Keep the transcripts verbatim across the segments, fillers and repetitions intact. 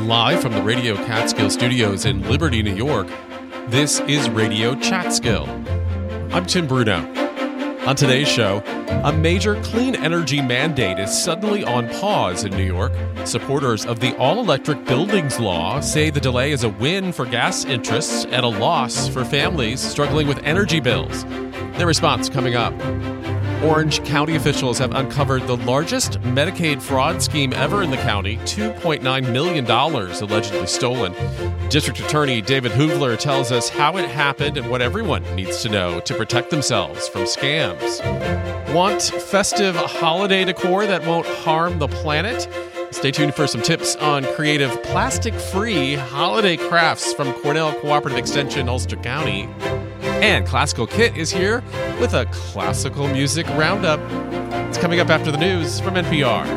Live from the Radio Catskill Studios in Liberty, New York, this is Radio Chatskill. I'm Tim Bruno. On today's show, a major clean energy mandate is suddenly on pause in New York. Supporters of the all-electric buildings law say the delay is a win for gas interests and a loss for families struggling with energy bills. Their response coming up. Orange County officials have uncovered the largest Medicaid fraud scheme ever in the county, two point nine million dollars allegedly stolen. District Attorney David Hoovler tells us how it happened and what everyone needs to know to protect themselves from scams. Want festive holiday decor that won't harm the planet? Stay tuned for some tips on creative plastic-free holiday crafts from Cornell Cooperative Extension, Ulster County. And Classical Kit is here with a classical music roundup. It's coming up after the news from N P R.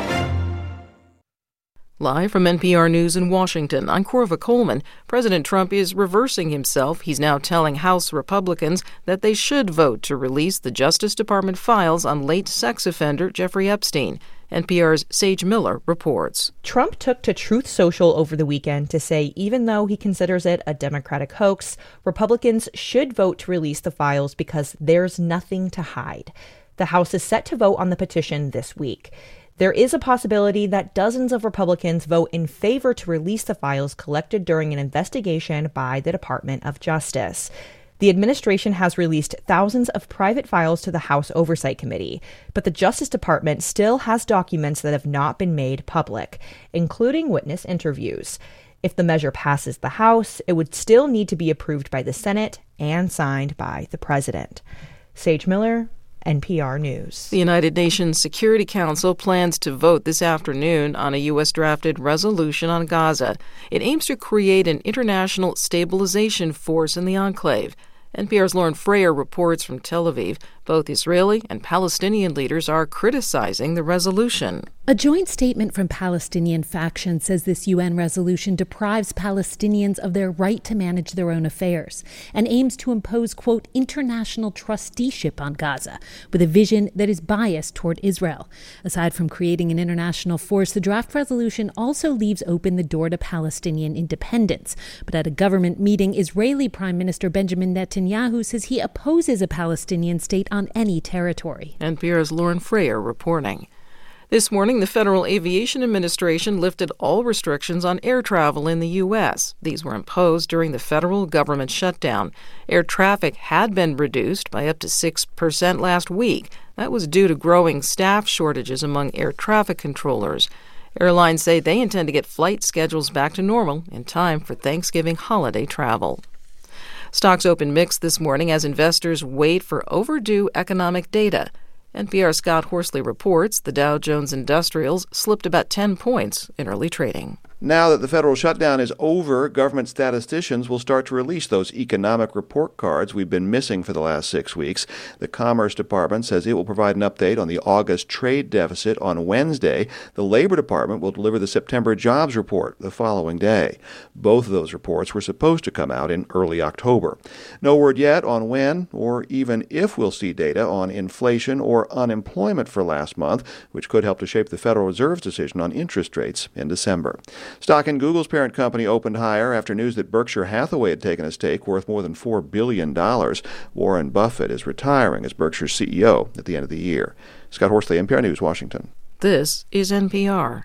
Live from N P R News in Washington, I'm Corva Coleman. President Trump is reversing himself. He's now telling House Republicans that they should vote to release the Justice Department files on late sex offender Jeffrey Epstein. N P R's Sage Miller reports. Trump took to Truth Social over the weekend to say even though he considers it a Democratic hoax, Republicans should vote to release the files because there's nothing to hide. The House is set to vote on the petition this week. There is a possibility that dozens of Republicans vote in favor to release the files collected during an investigation by the Department of Justice. The administration has released thousands of private files to the House Oversight Committee, but the Justice Department still has documents that have not been made public, including witness interviews. If the measure passes the House, it would still need to be approved by the Senate and signed by the President. Sage Miller, N P R News. The United Nations Security Council plans to vote this afternoon on a U S-drafted resolution on Gaza. It aims to create an international stabilization force in the enclave. N P R's Lauren Frayer reports from Tel Aviv. Both Israeli and Palestinian leaders are criticizing the resolution. A joint statement from Palestinian factions says this U N resolution deprives Palestinians of their right to manage their own affairs and aims to impose, quote, international trusteeship on Gaza with a vision that is biased toward Israel. Aside from creating an international force, the draft resolution also leaves open the door to Palestinian independence. But at a government meeting, Israeli Prime Minister Benjamin Netanyahu says he opposes a Palestinian state on any territory. N P R's Lauren Frayer reporting. This morning, the Federal Aviation Administration lifted all restrictions on air travel in the U S. These were imposed during the federal government shutdown. Air traffic had been reduced by up to six percent last week. That was due to growing staff shortages among air traffic controllers. Airlines say they intend to get flight schedules back to normal in time for Thanksgiving holiday travel. Stocks opened mixed this morning as investors wait for overdue economic data. N P R's Scott Horsley reports the Dow Jones Industrials slipped about ten points in early trading. Now that the federal shutdown is over, government statisticians will start to release those economic report cards we've been missing for the last six weeks. The Commerce Department says it will provide an update on the August trade deficit on Wednesday. The Labor Department will deliver the September jobs report the following day. Both of those reports were supposed to come out in early October. No word yet on when or even if we'll see data on inflation or unemployment for last month, which could help to shape the Federal Reserve's decision on interest rates in December. Stock in Google's parent company opened higher after news that Berkshire Hathaway had taken a stake worth more than four billion dollars. Warren Buffett is retiring as Berkshire's C E O at the end of the year. Scott Horsley, N P R News, Washington. This is N P R.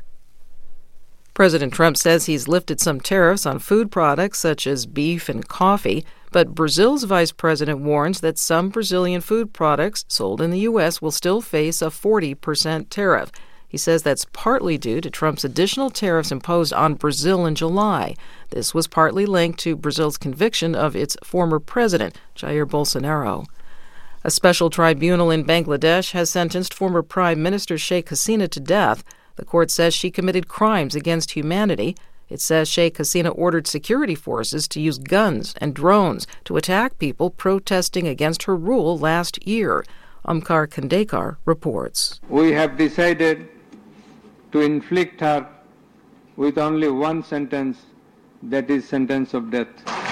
President Trump says he's lifted some tariffs on food products such as beef and coffee, but Brazil's vice president warns that some Brazilian food products sold in the U S will still face a forty percent tariff. He says that's partly due to Trump's additional tariffs imposed on Brazil in July. This was partly linked to Brazil's conviction of its former president, Jair Bolsonaro. A special tribunal in Bangladesh has sentenced former Prime Minister Sheikh Hasina to death. The court says she committed crimes against humanity. It says Sheikh Hasina ordered security forces to use guns and drones to attack people protesting against her rule last year. Omkar Khandekar reports. We have decided to inflict her with only one sentence, that is sentence of death.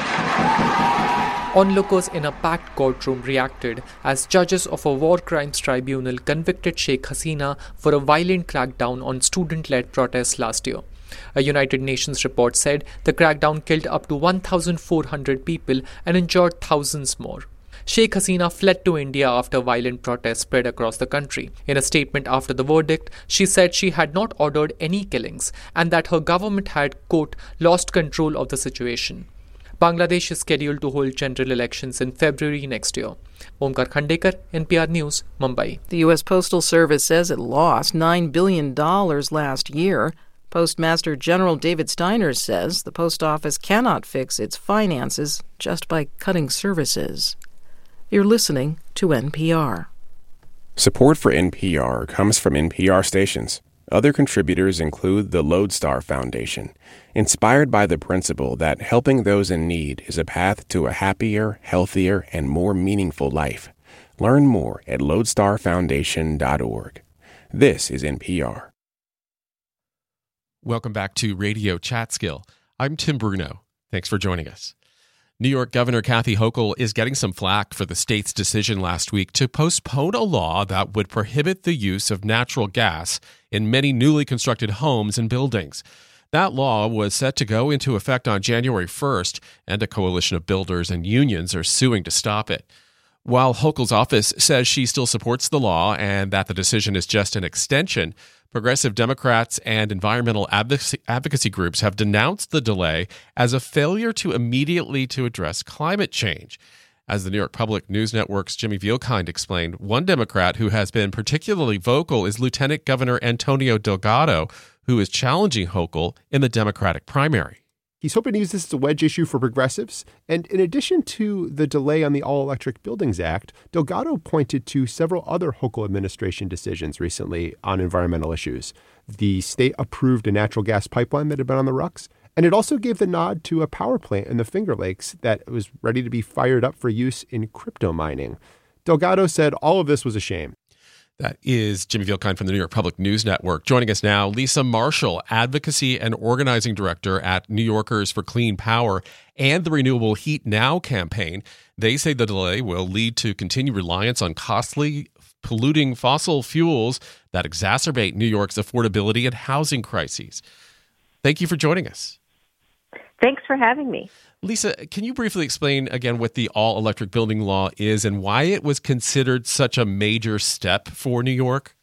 Onlookers in a packed courtroom reacted as judges of a war crimes tribunal convicted Sheikh Hasina for a violent crackdown on student-led protests last year. A United Nations report said the crackdown killed up to one thousand four hundred people and injured thousands more. Sheikh Hasina fled to India after violent protests spread across the country. In a statement after the verdict, she said she had not ordered any killings and that her government had, quote, lost control of the situation. Bangladesh is scheduled to hold general elections in February next year. Omkar Khandekar, N P R News, Mumbai. The U S Postal Service says it lost nine billion dollars last year. Postmaster General David Steiner says the post office cannot fix its finances just by cutting services. You're listening to N P R. Support for N P R comes from N P R stations. Other contributors include the Lodestar Foundation, inspired by the principle that helping those in need is a path to a happier, healthier, and more meaningful life. Learn more at lodestar foundation dot org. This is N P R. Welcome back to Radio Chatskill. I'm Tim Bruno. Thanks for joining us. New York Governor Kathy Hochul is getting some flack for the state's decision last week to postpone a law that would prohibit the use of natural gas in many newly constructed homes and buildings. That law was set to go into effect on January first, and a coalition of builders and unions are suing to stop it. While Hochul's office says she still supports the law and that the decision is just an extension, progressive Democrats and environmental advocacy, advocacy groups have denounced the delay as a failure to immediately to address climate change. As the New York Public News Network's Jimmy Vielkind explained, one Democrat who has been particularly vocal is Lieutenant Governor Antonio Delgado, who is challenging Hochul in the Democratic primary. He's hoping to use this as a wedge issue for progressives. And in addition to the delay on the All-Electric Buildings Act, Delgado pointed to several other Hochul administration decisions recently on environmental issues. The state approved a natural gas pipeline that had been on the rocks, and it also gave the nod to a power plant in the Finger Lakes that was ready to be fired up for use in crypto mining. Delgado said all of this was a shame. That is Jimmy Vielkind from the New York Public News Network. Joining us now, Lisa Marshall, Advocacy and Organizing Director at New Yorkers for Clean Power and the Renewable Heat Now campaign. They say the delay will lead to continued reliance on costly, polluting fossil fuels that exacerbate New York's affordability and housing crises. Thank you for joining us. Thanks for having me. Lisa, can you briefly explain again what the all-electric building law is and why it was considered such a major step for New York?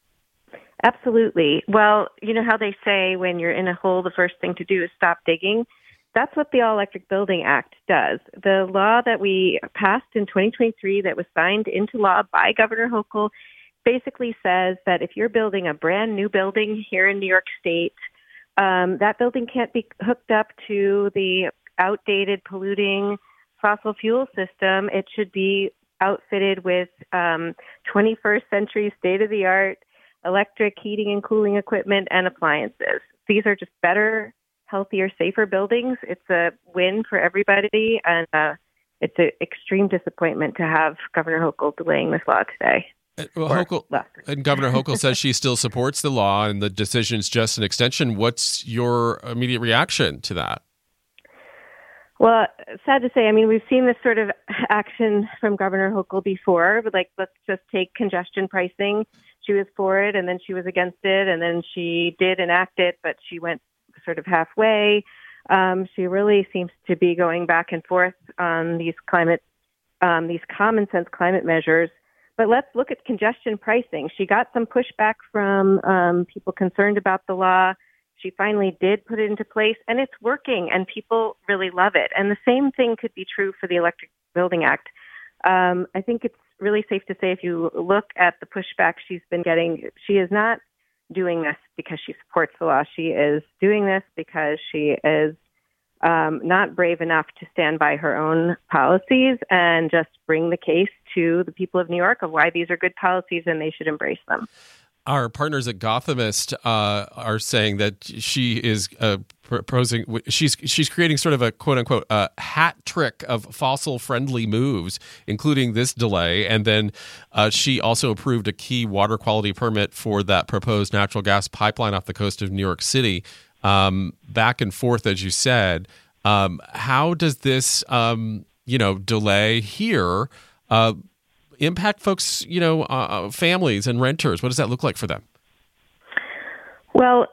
Absolutely. Well, you know how they say when you're in a hole, the first thing to do is stop digging? That's what the All-Electric Building Act does. The law that we passed in twenty twenty-three that was signed into law by Governor Hochul basically says that if you're building a brand new building here in New York State, um, that building can't be hooked up to the outdated, polluting fossil fuel system. It should be outfitted with um, twenty-first century state-of-the-art electric heating and cooling equipment and appliances. These are just better, healthier, safer buildings. It's a win for everybody, and uh, it's an extreme disappointment to have Governor Hochul delaying this law today. Well, Hochul, and Governor Hochul says she still supports the law and the decision's just an extension. What's your immediate reaction to that? Well, sad to say, I mean, we've seen this sort of action from Governor Hochul before, but like, let's just take congestion pricing. She was for it, and then she was against it, and then she did enact it, but she went sort of halfway. Um, she really seems to be going back and forth on these climate, um, these common sense climate measures. But let's look at congestion pricing. She got some pushback from um, people concerned about the law. She finally did put it into place, and it's working, and people really love it. And the same thing could be true for the Electric Building Act. Um, I think it's really safe to say if you look at the pushback she's been getting, she is not doing this because she supports the law. She is doing this because she is um, not brave enough to stand by her own policies and just bring the case to the people of New York of why these are good policies and they should embrace them. Our partners at Gothamist uh, are saying that she is uh, proposing, she's she's creating sort of a quote unquote uh, hat trick of fossil friendly moves, including this delay. And then uh, she also approved a key water quality permit for that proposed natural gas pipeline off the coast of New York City. Um, back and forth, as you said. Um, how does this, um, you know, delay here uh, impact folks, you know, uh, families and renters? What does that look like for them? Well,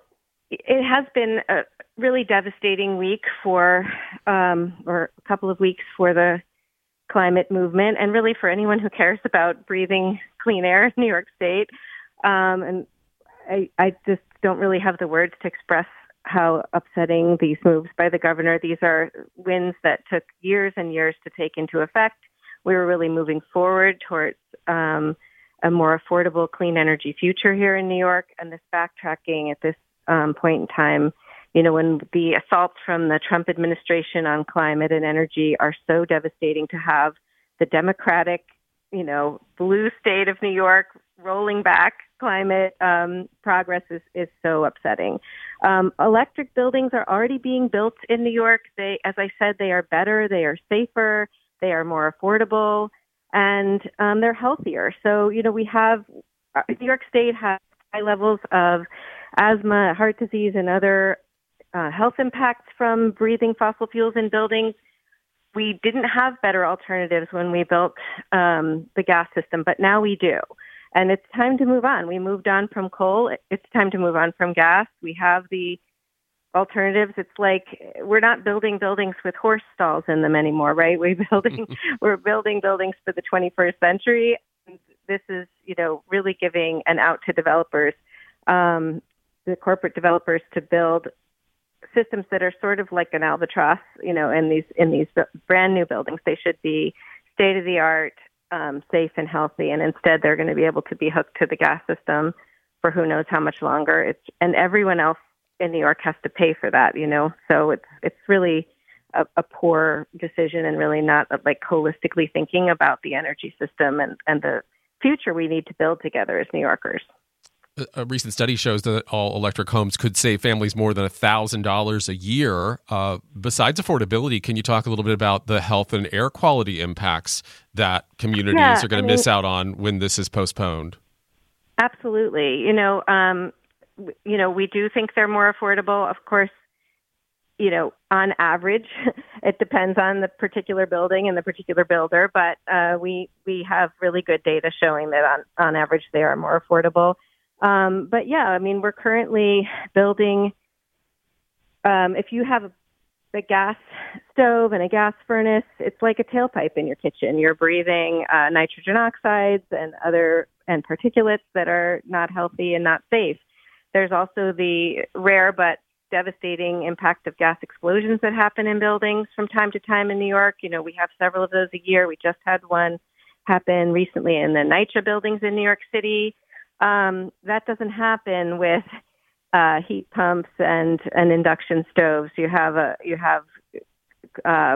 it has been a really devastating week for, um, or a couple of weeks for the climate movement, and really for anyone who cares about breathing clean air in New York State. Um, and I, I just don't really have the words to express how upsetting these moves by the governor. These are wins that took years and years to take into effect. We were really moving forward towards um, a more affordable, clean energy future here in New York. And this backtracking at this um, point in time, you know, when the assaults from the Trump administration on climate and energy are so devastating, to have the Democratic, you know, blue state of New York rolling back climate um, progress is, is so upsetting. Um, electric buildings are already being built in New York. They, as I said, they are better, they are safer, they are more affordable, and um, they're healthier. So, you know, we have, uh, New York State has high levels of asthma, heart disease, and other uh, health impacts from breathing fossil fuels in buildings. We didn't have better alternatives when we built um, the gas system, but now we do. And it's time to move on. We moved on from coal. It's time to move on from gas. We have the alternatives. It's like we're not building buildings with horse stalls in them anymore, right? We're building we're building buildings for the twenty-first century. This is, you know, really giving an out to developers, um, the corporate developers, to build systems that are sort of like an albatross, you know, in these in these brand new buildings. They should be state of the art, um, safe and healthy, and instead they're going to be able to be hooked to the gas system for who knows how much longer. It's and everyone else in New York has to pay for that, you know. So it's it's really a, a poor decision, and really not like holistically thinking about the energy system and, and the future we need to build together as New Yorkers. A recent study shows that all electric homes could save families more than one thousand dollars a year. Uh, besides affordability, can you talk a little bit about the health and air quality impacts that communities yeah, are going to miss out on when this is postponed? Absolutely. You know, um, you know, we do think they're more affordable. Of course, you know, on average, it depends on the particular building and the particular builder, but uh, we we have really good data showing that on, on average they are more affordable. Um, but yeah, I mean, we're currently building, um, if you have a, a gas stove and a gas furnace, it's like a tailpipe in your kitchen. You're breathing uh, nitrogen oxides and other and particulates that are not healthy and not safe. There's also the rare but devastating impact of gas explosions that happen in buildings from time to time in New York. You know, we have several of those a year. We just had one happen recently in the NYCHA buildings in New York City. Um, that doesn't happen with uh, heat pumps and, and induction stoves. You have a you have uh,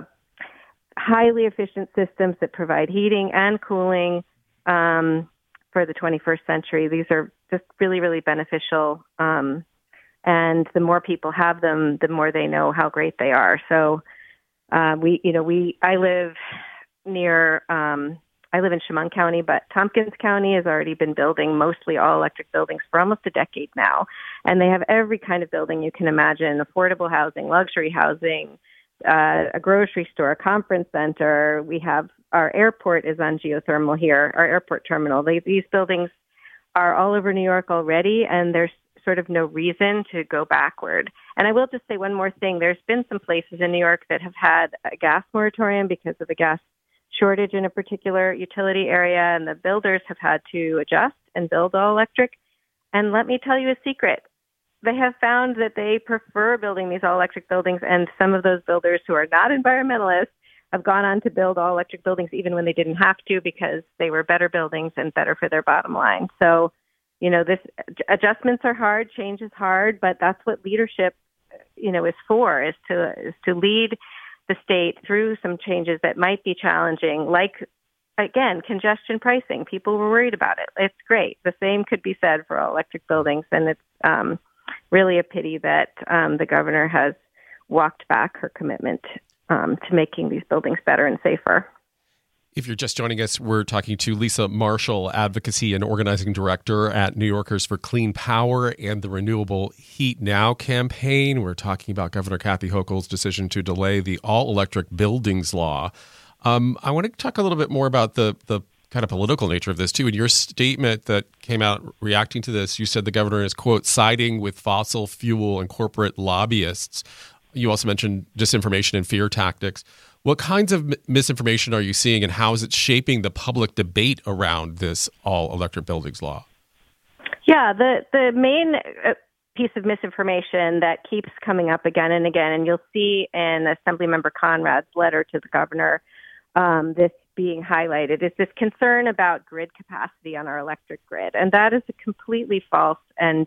highly efficient systems that provide heating and cooling um, for the twenty-first century. These are just really, really beneficial. Um, and the more people have them, the more they know how great they are. So uh, we, you know, we I live near. Um, I live in Chemung County, but Tompkins County has already been building mostly all electric buildings for almost a decade now. And they have every kind of building you can imagine: affordable housing, luxury housing, uh, a grocery store, a conference center. We have our airport is on geothermal here, our airport terminal. They, these buildings are all over New York already, and there's sort of no reason to go backward. And I will just say one more thing. There's been some places in New York that have had a gas moratorium because of the gas shortage in a particular utility area, and the builders have had to adjust and build all electric. And let me tell you a secret. They have found that they prefer building these all electric buildings, and some of those builders who are not environmentalists have gone on to build all electric buildings even when they didn't have to, because they were better buildings and better for their bottom line. So, you know, this adjustments are hard, change is hard, but that's what leadership, you know, is for, is to is to lead the state through some changes that might be challenging, like, again, congestion pricing. People were worried about it. It's great. The same could be said for all electric buildings, and it's um, really a pity that um, the governor has walked back her commitment um, to making these buildings better and safer. If you're just joining us, we're talking to Lisa Marshall, Advocacy and Organizing Director at New Yorkers for Clean Power and the Renewable Heat Now campaign. We're talking about Governor Kathy Hochul's decision to delay the all-electric buildings law. Um, I want to talk a little bit more about the, the kind of political nature of this, too. In your statement that came out reacting to this, you said the governor is, quote, siding with fossil fuel and corporate lobbyists. You also mentioned disinformation and fear tactics. What kinds of misinformation are you seeing, and how is it shaping the public debate around this all-electric buildings law? Yeah, the, the main piece of misinformation that keeps coming up again and again, and you'll see in Assemblymember Conrad's letter to the governor, um, this being highlighted, is this concern about grid capacity on our electric grid. And that is completely false, and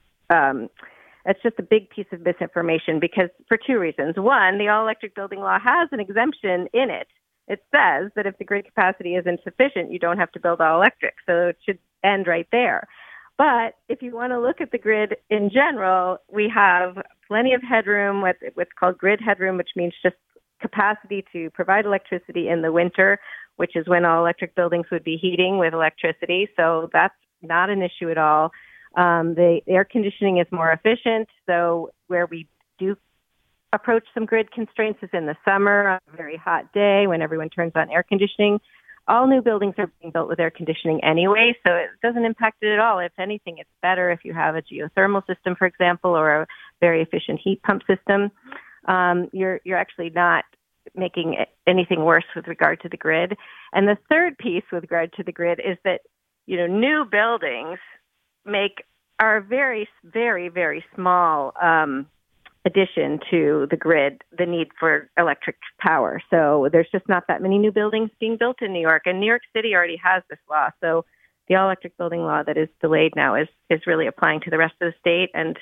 um, it's just a big piece of misinformation because for two reasons. One, the all-electric building law has an exemption in it. It says that if the grid capacity is insufficient, you don't have to build all electric. So it should end right there. But if you want to look at the grid in general, we have plenty of headroom, with what's called grid headroom, which means just capacity to provide electricity in the winter, which is when all electric buildings would be heating with electricity. So that's not an issue at all. Um, the air conditioning is more efficient. So where we do approach some grid constraints is in the summer, on a very hot day when everyone turns on air conditioning. All new buildings are being built with air conditioning anyway, so it doesn't impact it at all. If anything, it's better if you have a geothermal system, for example, or a very efficient heat pump system. Um, you're you're actually not making anything worse with regard to the grid. And the third piece with regard to the grid is that, you know, new buildings make are very, very, very small um, addition to the grid, the need for electric power. So there's just not that many new buildings being built in New York. And New York City already has this law. So the all-electric building law that is delayed now is, is really applying to the rest of the state. And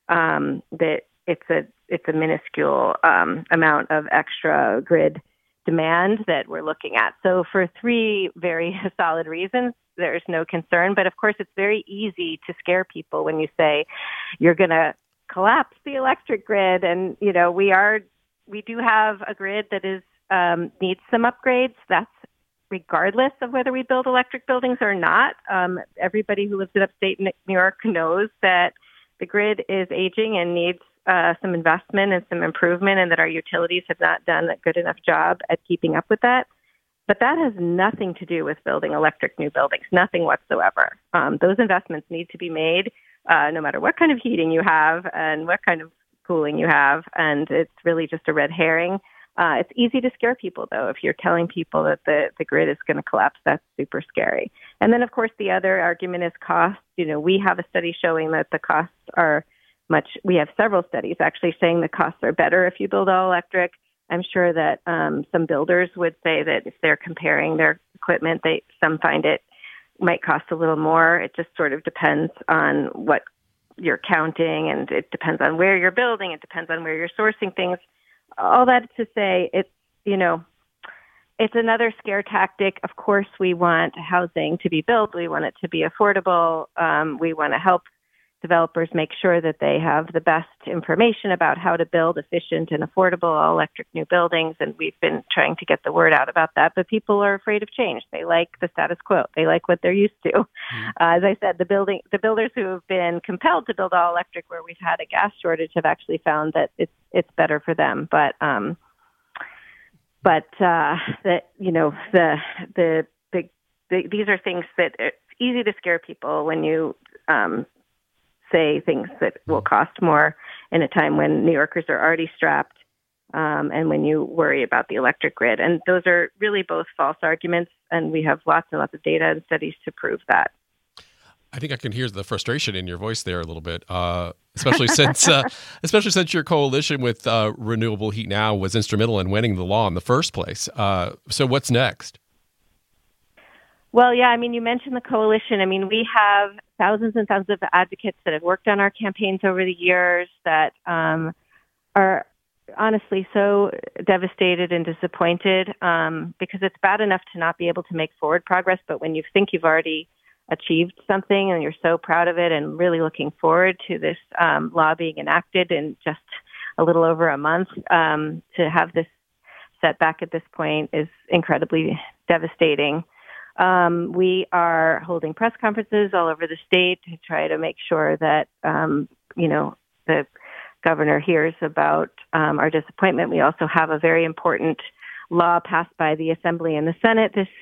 um, that it's a it's a minuscule um, amount of extra grid demand that we're looking at. So for three very solid reasons, there's no concern. But of course, it's very easy to scare people when you say you're going to collapse the electric grid. And, you know, we are, we do have a grid that is, um, needs some upgrades. That's regardless of whether we build electric buildings or not. Um, everybody who lives in upstate New York knows that the grid is aging and needs uh, some investment and some improvement, and that our utilities have not done a good enough job at keeping up with that. But that has nothing to do with building electric new buildings, nothing whatsoever. Um, those investments need to be made uh, no matter what kind of heating you have and what kind of cooling you have, and it's really just a red herring. Uh, it's easy to scare people, though. If you're telling people that the, the grid is going to collapse, that's super scary. And then, of course, the other argument is cost. You know, we have a study showing that the costs are much, we have several studies actually saying the costs are better if you build all electric. I'm sure that um, some builders would say that if they're comparing their equipment, they some find it might cost a little more. It just sort of depends on what you're counting, and it depends on where you're building. It depends on where you're sourcing things. All that to say, it's, you know, it's another scare tactic. Of course, we want housing to be built. We want it to be affordable. Um, we want to help developers make sure that they have the best information about how to build efficient and affordable all-electric new buildings, and we've been trying to get the word out about that. But people are afraid of change. They like the status quo. They like what they're used to. Mm-hmm. Uh, as I said, the building, the builders who have been compelled to build all-electric where we've had a gas shortage have actually found that it's it's better for them. But um, but uh, that you know the, the the the these are things that it's easy to scare people when you. Um, say things that will cost more in a time when New Yorkers are already strapped um, and when you worry about the electric grid. And those are really both false arguments, and we have lots and lots of data and studies to prove that. I think I can hear the frustration in your voice there a little bit, uh, especially since uh, especially since your coalition with uh, Renewable Heat Now was instrumental in winning the law in the first place. Uh, so what's next? Well, yeah, I mean, you mentioned the coalition. I mean, we have thousands and thousands of advocates that have worked on our campaigns over the years that um, are honestly so devastated and disappointed um, because it's bad enough to not be able to make forward progress. But when you think you've already achieved something and you're so proud of it and really looking forward to this um, law being enacted in just a little over a month, um, to have this setback at this point is incredibly devastating. Um, we are holding press conferences all over the state to try to make sure that, um, you know, the governor hears about um, our disappointment. We also have a very important law passed by the Assembly and the Senate this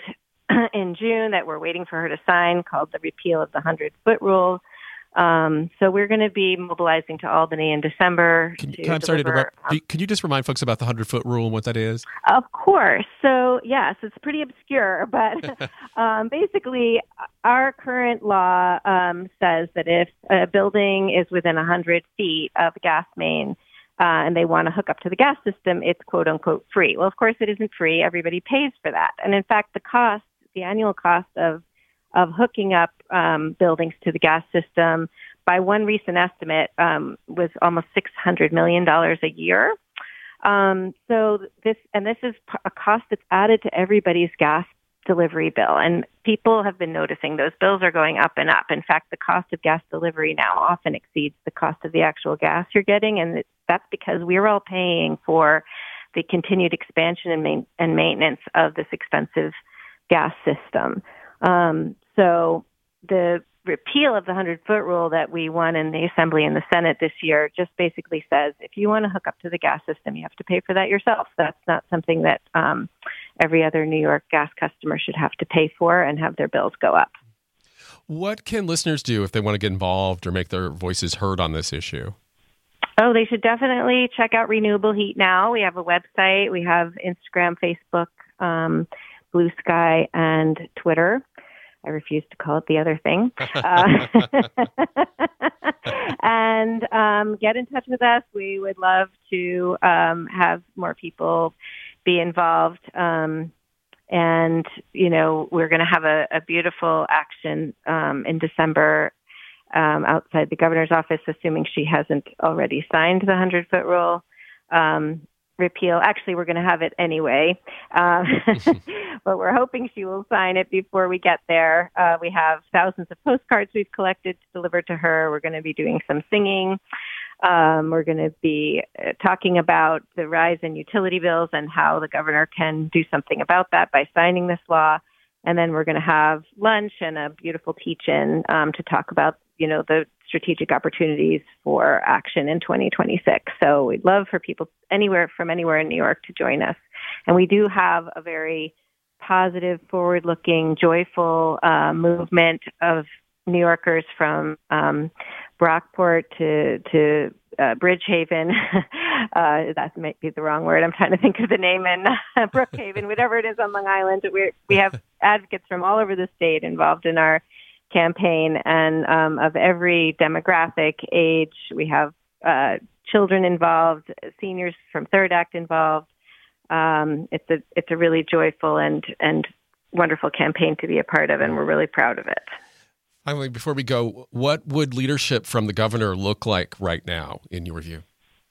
in June that we're waiting for her to sign called the repeal of the hundred-foot rule. Um, so we're going to be mobilizing to Albany in December. Can, to can, I'm sorry to deliver, interrupt. Um, can you just remind folks about the hundred-foot rule and what that is? Of course. So, yes, it's pretty obscure, but um, basically our current law um, says that if a building is within one hundred feet of a gas main uh, and they want to hook up to the gas system, it's quote-unquote free. Well, of course, it isn't free. Everybody pays for that. And, in fact, the cost, the annual cost of of hooking up um, buildings to the gas system, by one recent estimate, um, was almost six hundred million dollars a year. Um, so this, and this is a cost that's added to everybody's gas delivery bill. And people have been noticing those bills are going up and up. In fact, the cost of gas delivery now often exceeds the cost of the actual gas you're getting. And that's because we're all paying for the continued expansion and, main, and maintenance of this expensive gas system. Um, so the repeal of the hundred-foot rule that we won in the Assembly and the Senate this year just basically says if you want to hook up to the gas system, you have to pay for that yourself. That's not something that um, every other New York gas customer should have to pay for and have their bills go up. What can listeners do if they want to get involved or make their voices heard on this issue? Oh, they should definitely check out Renewable Heat Now. We have a website. We have Instagram, Facebook, um, Blue Sky, and Twitter. I refuse to call it the other thing. uh, and um, get in touch with us. We would love to um, have more people be involved. Um, and, you know, we're going to have a, a beautiful action um, in December um, outside the governor's office, assuming she hasn't already signed the hundred-foot rule. Um, repeal. Actually, we're going to have it anyway, uh, but we're hoping she will sign it before we get there. Uh, we have thousands of postcards we've collected to deliver to her. We're going to be doing some singing. Um, we're going to be uh, talking about the rise in utility bills and how the governor can do something about that by signing this law. And then we're going to have lunch and a beautiful teach-in um, to talk about, you know, the strategic opportunities for action in twenty twenty-six. So we'd love for people anywhere from anywhere in New York to join us. And we do have a very positive, forward-looking, joyful uh, movement of New Yorkers from um, Brockport to to uh, Bridgehaven. uh, that might be the wrong word. I'm trying to think of the name in uh, Brookhaven, whatever it is on Long Island. We we have advocates from all over the state involved in our campaign, and um, of every demographic, age. We have uh, children involved, seniors from Third Act involved. Um, it's a it's a really joyful and and wonderful campaign to be a part of, and we're really proud of it. Finally, before we go, what would leadership from the governor look like right now, in your view?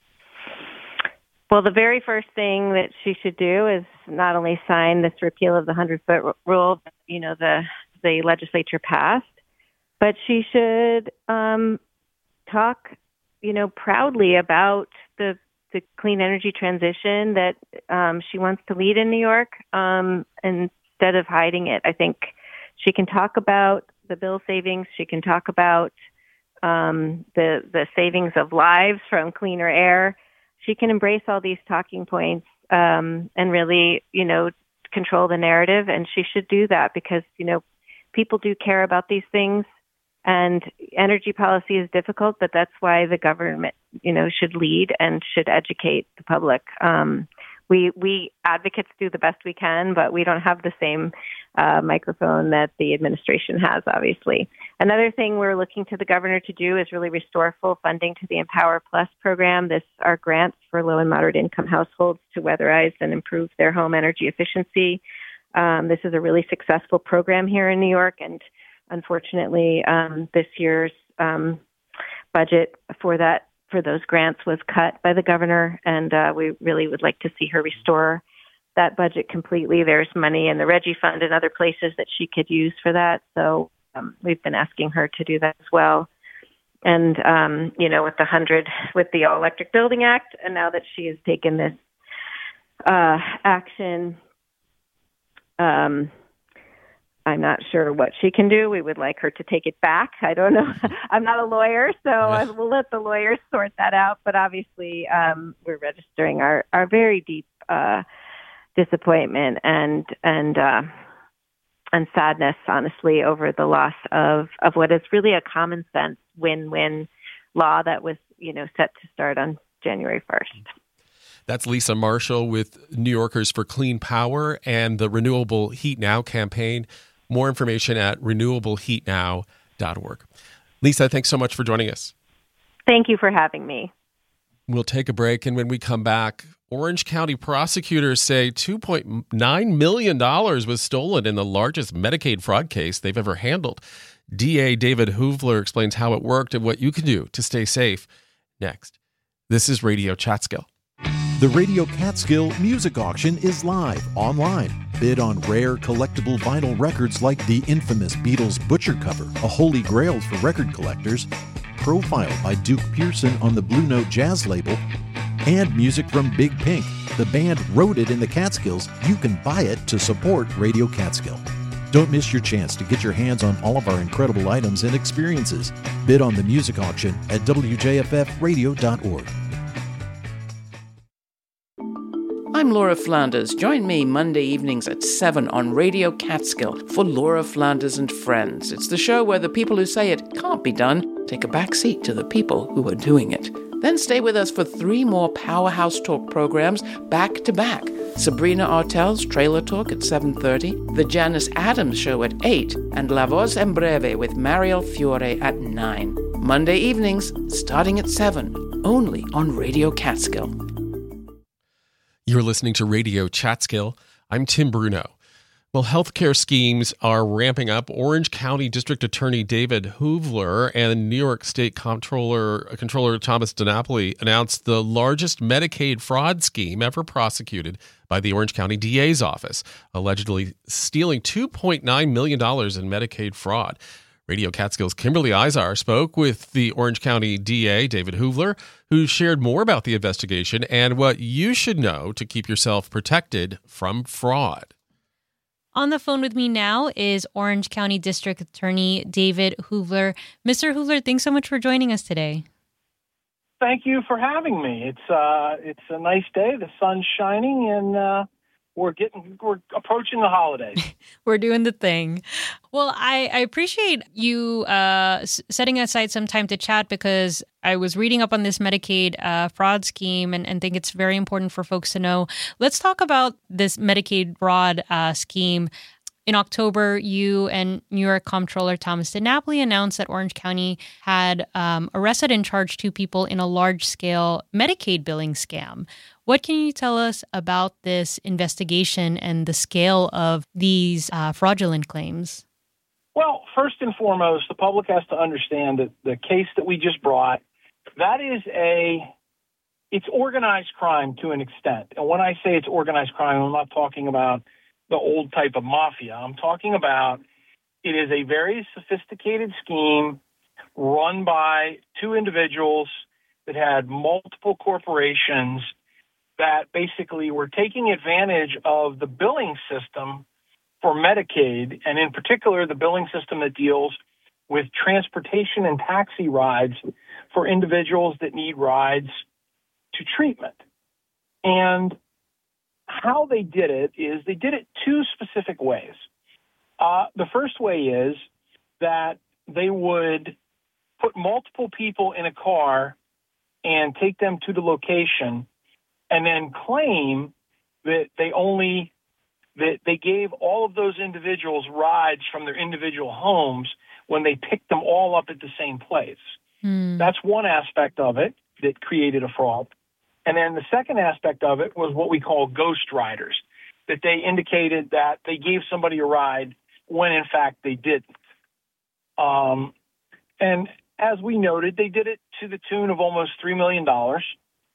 Well, the very first thing that she should do is not only sign this repeal of the hundred-foot rule, you know, the the legislature passed, but she should um, talk, you know, proudly about the the clean energy transition that um, she wants to lead in New York, um, instead of hiding it. I think she can talk about the bill savings. She can talk about um, the the savings of lives from cleaner air. She can embrace all these talking points um, and really, you know, control the narrative. And she should do that because, you know, people do care about these things. And energy policy is difficult, but that's why the government, you know, should lead and should educate the public. Um, we we advocates do the best we can, but we don't have the same uh, microphone that the administration has, obviously. Another thing we're looking to the governor to do is really restore full funding to the Empower Plus program. This are grants for low and moderate income households to weatherize and improve their home energy efficiency. Um, this is a really successful program here in New York, and unfortunately, um, this year's um, budget for that for those grants was cut by the governor, and uh, we really would like to see her restore that budget completely. There's money in the Reggie Fund and other places that she could use for that, so um, we've been asking her to do that as well. And um, you know, with the hundred, with the All Electric Building Act, and now that she has taken this uh, action. Um, I'm not sure what she can do. We would like her to take it back. I don't know. I'm not a lawyer, so I will let the lawyers sort that out. But obviously, um, we're registering our, our very deep uh, disappointment and and uh, and sadness, honestly, over the loss of, of what is really a common sense win-win law that was, you know, set to start on January first. That's Lisa Marshall with New Yorkers for Clean Power and the Renewable Heat Now campaign. More information at renewable heat now dot org. Lisa, thanks so much for joining us. Thank you for having me. We'll take a break, and when we come back, Orange County prosecutors say two point nine million dollars was stolen in the largest Medicaid fraud case they've ever handled. D A David Hoovler explains how it worked and what you can do to stay safe. Next. This is Radio Catskill. The Radio Catskill Music Auction is live online. Bid on rare collectible vinyl records like the infamous Beatles Butcher cover, a holy grail for record collectors, Profile by Duke Pearson on the Blue Note Jazz label, and music from Big Pink. The band wrote it in the Catskills. You can buy it to support Radio Catskill. Don't miss your chance to get your hands on all of our incredible items and experiences. Bid on the music auction at W J F F radio dot org. I'm Laura Flanders. Join me Monday evenings at seven on Radio Catskill for Laura Flanders and Friends. It's the show where the people who say it can't be done take a back seat to the people who are doing it. Then stay with us for three more Powerhouse Talk programs back to back. Sabrina Artel's Trailer Talk at seven thirty, The Janice Adams Show at eight, and La Voz en Breve with Mariel Fiore at nine. Monday evenings, starting at seven, only on Radio Catskill. You're listening to Radio Catskill. I'm Tim Bruno. Well, healthcare schemes are ramping up. Orange County District Attorney David Hoovler and New York State Comptroller, Controller Thomas DiNapoli announced the largest Medicaid fraud scheme ever prosecuted by the Orange County D A's office, allegedly stealing two point nine million dollars in Medicaid fraud. Radio Catskill's Kimberly Izar spoke with the Orange County D A, David Hoovler, who shared more about the investigation and what you should know to keep yourself protected from fraud. On the phone with me now is Orange County District Attorney David Hoovler. Mister Hoovler, thanks so much for joining us today. Thank you for having me. It's uh, it's a nice day. The sun's shining, and uh, we're getting we're approaching the holidays. We're doing the thing. Well, I, I appreciate you uh, s- setting aside some time to chat because I was reading up on this Medicaid uh, fraud scheme and, and think it's very important for folks to know. Let's talk about this Medicaid fraud uh, scheme. In October, you and New York Comptroller Thomas DiNapoli announced that Orange County had um, arrested and charged two people in a large-scale Medicaid billing scam. What can you tell us about this investigation and the scale of these uh, fraudulent claims? Well, first and foremost, the public has to understand that the case that we just brought, that is a, it's organized crime to an extent. And when I say it's organized crime, I'm not talking about the old type of mafia. I'm talking about it is a very sophisticated scheme run by two individuals that had multiple corporations that basically were taking advantage of the billing system for Medicaid, and in particular, the billing system that deals with transportation and taxi rides for individuals that need rides to treatment. And how they did it is they did it two specific ways. Uh, the first way is that they would put multiple people in a car and take them to the location and then claim that they only, that they gave all of those individuals rides from their individual homes when they picked them all up at the same place. Mm. That's one aspect of it that created a fraud. And then the second aspect of it was what we call ghost riders, that they indicated that they gave somebody a ride when, in fact, they didn't. Um, and as we noted, they did it to the tune of almost three million dollars.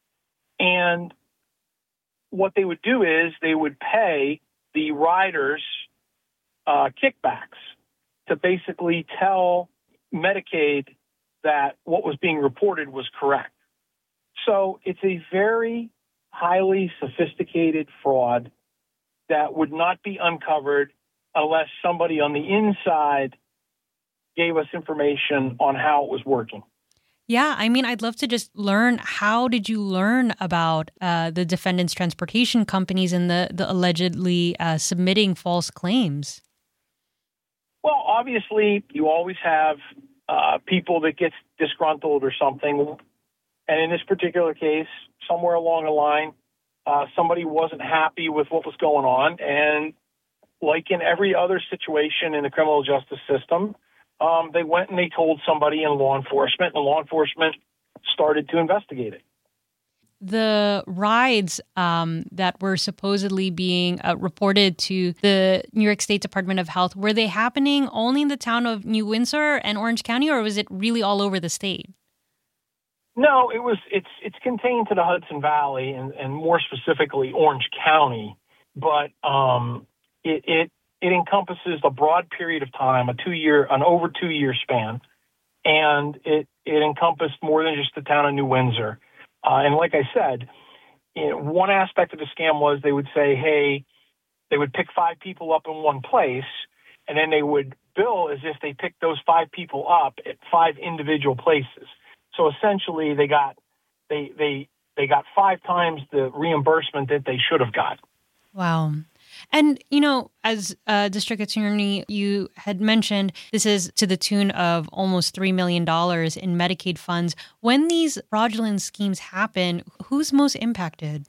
And what they would do is they would pay the riders uh, kickbacks to basically tell Medicaid that what was being reported was correct. So it's a very highly sophisticated fraud that would not be uncovered unless somebody on the inside gave us information on how it was working. Yeah, I mean, I'd love to just learn, how did you learn about uh, the defendant's transportation companies and the, the allegedly uh, submitting false claims? Well, obviously, you always have uh, people that get disgruntled or something. And in this particular case, somewhere along the line, uh, somebody wasn't happy with what was going on. And like in every other situation in the criminal justice system, um, they went and they told somebody in law enforcement, and law enforcement started to investigate it. The rides um, that were supposedly being uh, reported to the New York State Department of Health, were they happening only in the town of New Windsor and Orange County, or was it really all over the state? No, it was. It's it's contained to the Hudson Valley and, and more specifically Orange County, but um, it, it it encompasses a broad period of time, a two year, an over two year span, and it it encompassed more than just the town of New Windsor. Uh, and like I said, you know, one aspect of the scam was they would say, hey, they would pick five people up in one place, and then they would bill as if they picked those five people up at five individual places. So essentially, they got they they they got five times the reimbursement that they should have got. Wow. And, you know, as a district attorney, you had mentioned this is to the tune of almost three million dollars in Medicaid funds. When these fraudulent schemes happen, who's most impacted?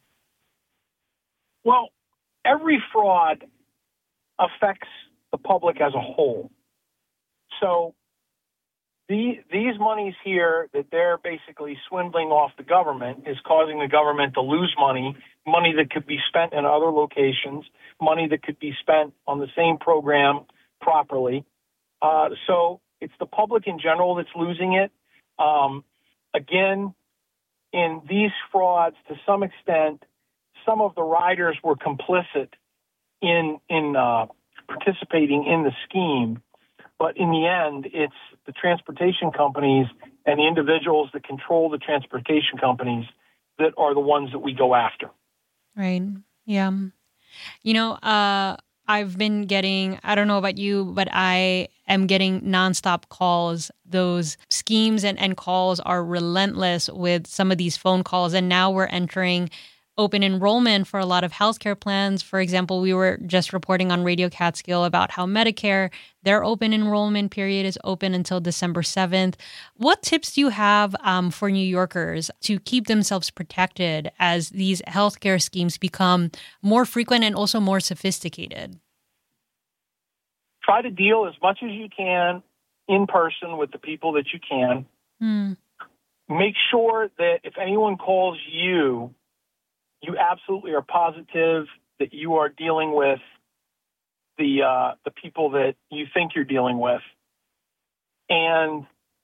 Well, every fraud affects the public as a whole. So the, these monies here that they're basically swindling off the government is causing the government to lose money, money that could be spent in other locations, money that could be spent on the same program properly. Uh, so it's the public in general that's losing it. Um, again, in these frauds, to some extent, some of the riders were complicit in in uh, participating in the scheme. But in the end, it's the transportation companies and the individuals that control the transportation companies that are the ones that we go after. Right. Yeah. You know, uh, I've been getting, I don't know about you, but I am getting nonstop calls. Those schemes and, and calls are relentless with some of these phone calls. And now we're entering open enrollment for a lot of healthcare plans. For example, we were just reporting on Radio Catskill about how Medicare, their open enrollment period is open until December seventh. What tips do you have um, for New Yorkers to keep themselves protected as these healthcare schemes become more frequent and also more sophisticated? Try to deal as much as you can in person with the people that you can. Hmm. Make sure that if anyone calls you, you absolutely are positive that you are dealing with the uh, the people that you think you're dealing with. And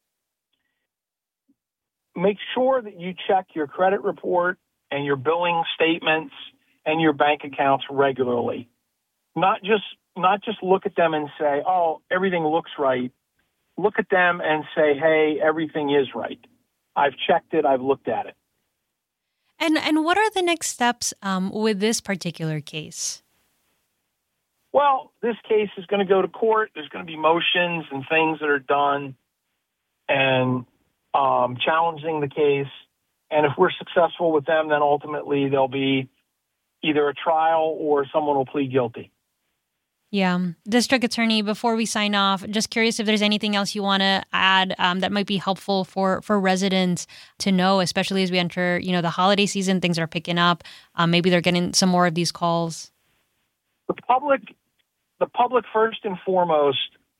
make sure that you check your credit report and your billing statements and your bank accounts regularly. Not just not just look at them and say, oh, everything looks right. Look at them and say, hey, everything is right. I've checked it. I've looked at it. And and what are the next steps um, with this particular case? Well, this case is going to go to court. There's going to be motions and things that are done and um, challenging the case. And if we're successful with them, then ultimately there'll be either a trial or someone will plead guilty. Yeah. District Attorney, before we sign off, just curious if there's anything else you want to add um, that might be helpful for, for residents to know, especially as we enter, you know, the holiday season, things are picking up. Um, maybe they're getting some more of these calls. The public, the public first and foremost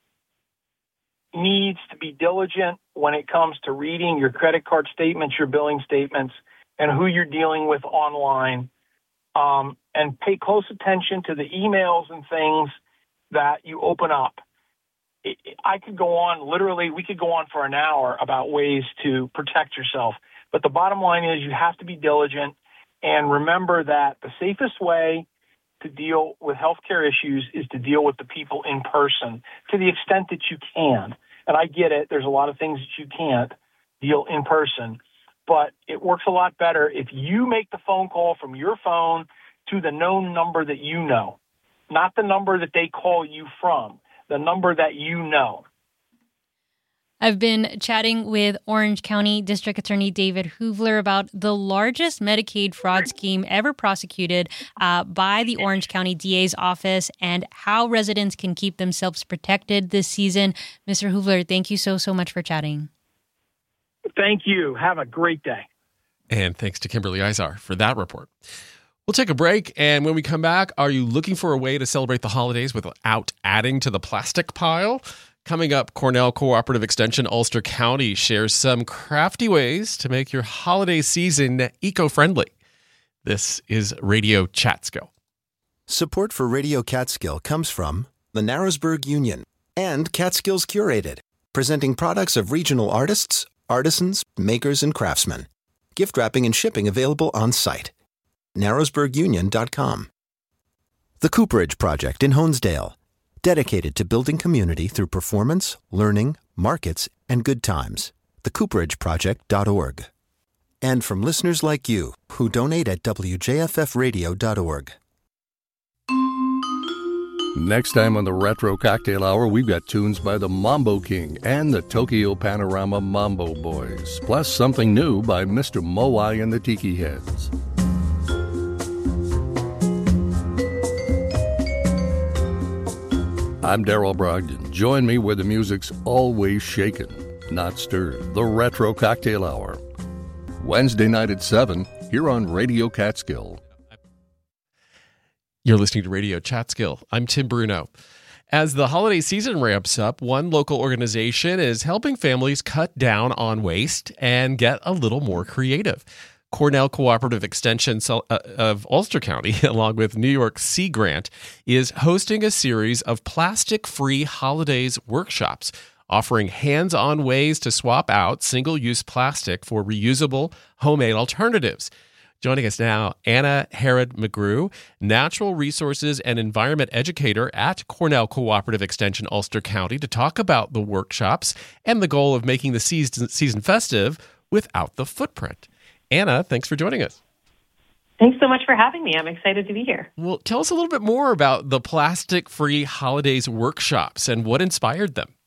needs to be diligent when it comes to reading your credit card statements, your billing statements, and who you're dealing with online. Um, and pay close attention to the emails and things that you open up. It, it, I could go on, literally, we could go on for an hour about ways to protect yourself. But the bottom line is you have to be diligent and remember that the safest way to deal with healthcare issues is to deal with the people in person to the extent that you can. And I get it. There's a lot of things that you can't deal in person. But it works a lot better if you make the phone call from your phone to the known number that you know, not the number that they call you from, the number that you know. I've been chatting with Orange County District Attorney David Hoovler about the largest Medicaid fraud scheme ever prosecuted uh, by the Orange County D A's office and how residents can keep themselves protected this season. Mister Hoovler, thank you so, so much for chatting. Thank you. Have a great day. And thanks to Kimberly Izar for that report. We'll take a break, and when we come back, are you looking for a way to celebrate the holidays without adding to the plastic pile? Coming up, Cornell Cooperative Extension Ulster County shares some crafty ways to make your holiday season eco-friendly. This is Radio Catskill. Support for Radio Catskill comes from the Narrowsburg Union and Catskills Curated, presenting products of regional artists, artisans, makers, and craftsmen. Gift wrapping and shipping available on site. narrowsburg union dot com. The Cooperage Project in Honesdale, dedicated to building community through performance, learning, markets, and good times. the cooperage project dot org. And from listeners like you who donate at w j f f radio dot org. Next time on the Retro Cocktail Hour, we've got tunes by the Mambo King and the Tokyo Panorama Mambo Boys, plus something new by Mister Moai and the Tiki Heads. I'm Daryl Brogdon. Join me where the music's always shaken, not stirred. The Retro Cocktail Hour. Wednesday night at seven, here on Radio Catskill. You're listening to Radio Catskill. I'm Tim Bruno. As the holiday season ramps up, one local organization is helping families cut down on waste and get a little more creative. Cornell Cooperative Extension of Ulster County, along with New York Sea Grant, is hosting a series of plastic-free holidays workshops, offering hands-on ways to swap out single-use plastic for reusable homemade alternatives. Joining us now, Anna Harrod-McGrew, Natural Resources and Environment Educator at Cornell Cooperative Extension Ulster County, to talk about the workshops and the goal of making the season, season festive without the footprint. Anna, thanks for joining us. Thanks so much for having me. I'm excited to be here. Well, tell us a little bit more about the plastic-free holidays workshops and what inspired them.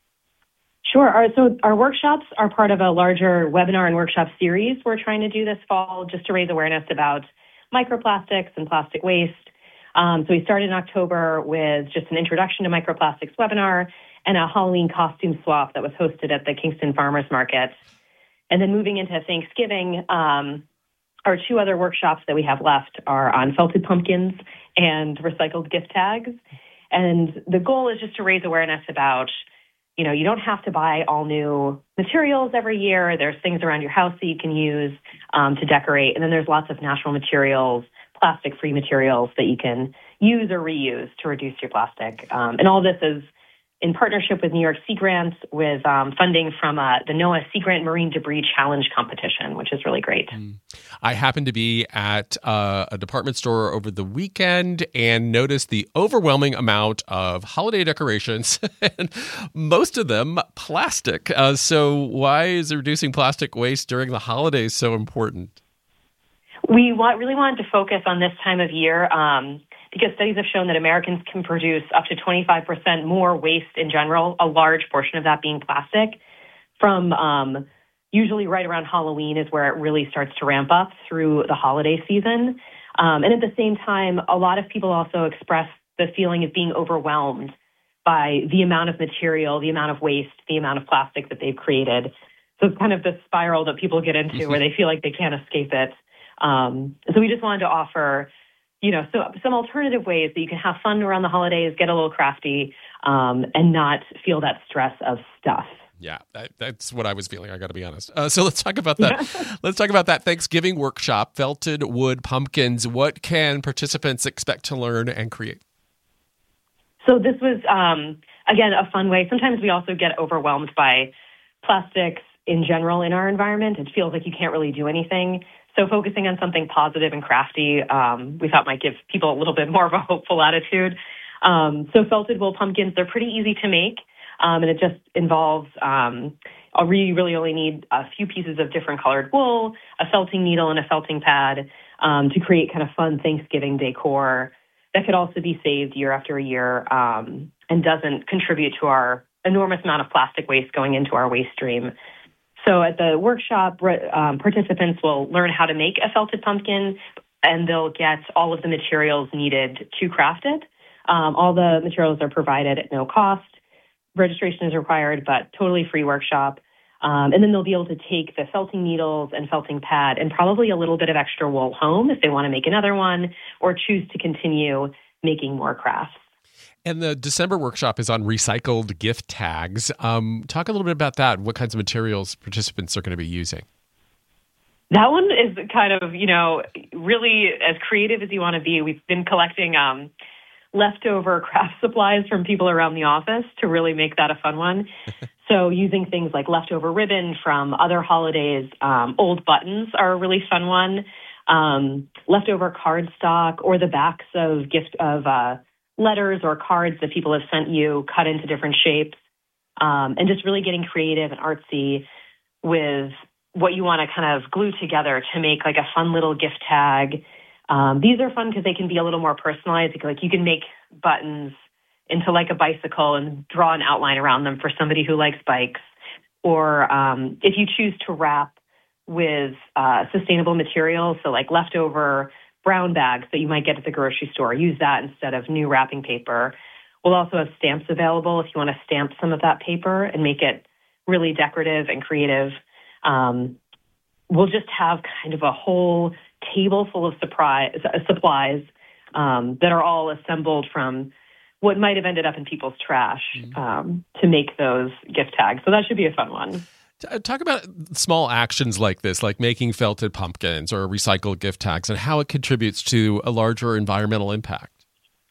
Sure. Our, so our workshops are part of a larger webinar and workshop series we're trying to do this fall just to raise awareness about microplastics and plastic waste. Um, so we started in October with just an introduction to microplastics webinar and a Halloween costume swap that was hosted at the Kingston Farmers Market. And then moving into Thanksgiving, um, our two other workshops that we have left are on felted pumpkins and recycled gift tags. And the goal is just to raise awareness about, you know, you don't have to buy all new materials every year. There's things around your house that you can use um, to decorate. And then there's lots of natural materials, plastic-free materials that you can use or reuse to reduce your plastic. Um, and all this is in partnership with New York Sea Grant, with um, funding from uh, the NOAA Sea Grant Marine Debris Challenge competition, which is really great. Mm. I happened to be at uh, a department store over the weekend and noticed the overwhelming amount of holiday decorations, and most of them plastic. Uh, so why is reducing plastic waste during the holidays so important? We want, really wanted to focus on this time of year um, because studies have shown that Americans can produce up to twenty-five percent more waste in general, a large portion of that being plastic, from um, usually right around Halloween is where it really starts to ramp up through the holiday season. Um, and at the same time, a lot of people also express the feeling of being overwhelmed by the amount of material, the amount of waste, the amount of plastic that they've created. So it's kind of this spiral that people get into where they feel like they can't escape it. Um, so we just wanted to offer, you know, so some alternative ways that you can have fun around the holidays, get a little crafty, um, and not feel that stress of stuff. Yeah, that, that's what I was feeling, I got to be honest. Uh, so let's talk about that. Let's talk about that Thanksgiving workshop, Felted Wood Pumpkins. What can participants expect to learn and create? So this was, um, again, a fun way. Sometimes we also get overwhelmed by plastics in general in our environment. It feels like you can't really do anything. So focusing on something positive and crafty, um, we thought might give people a little bit more of a hopeful attitude. Um, so felted wool pumpkins, they're pretty easy to make, um, and it just involves, um, I'll really, really only need a few pieces of different colored wool, a felting needle, and a felting pad um, to create kind of fun Thanksgiving decor that could also be saved year after year um, and doesn't contribute to our enormous amount of plastic waste going into our waste stream. So at the workshop, um, participants will learn how to make a felted pumpkin, and they'll get all of the materials needed to craft it. Um, all the materials are provided at no cost. Registration is required, but totally free workshop. Um, and then they'll be able to take the felting needles and felting pad and probably a little bit of extra wool home if they want to make another one or choose to continue making more crafts. And the December workshop is on recycled gift tags. Um, talk a little bit about that. What kinds of materials participants are going to be using? That one is kind of, you know, really as creative as you want to be. We've been collecting um, leftover craft supplies from people around the office to really make that a fun one. So using things like leftover ribbon from other holidays, um, old buttons are a really fun one. Um, leftover cardstock or the backs of gift of uh, letters or cards that people have sent you cut into different shapes, um, and just really getting creative and artsy with what you want to kind of glue together to make like a fun little gift tag. Um, these are fun because they can be a little more personalized. Like you can make buttons into like a bicycle and draw an outline around them for somebody who likes bikes. Or um, if you choose to wrap with uh, sustainable materials, so like leftover brown bags that you might get at the grocery store, use that instead of new wrapping paper. We'll also have stamps available if you want to stamp some of that paper and make it really decorative and creative. Um, we'll just have kind of a whole table full of surprise, supplies um, that are all assembled from what might have ended up in people's trash um, to make those gift tags. So that should be a fun one. Talk about small actions like this, like making felted pumpkins or recycled gift tags, and how it contributes to a larger environmental impact.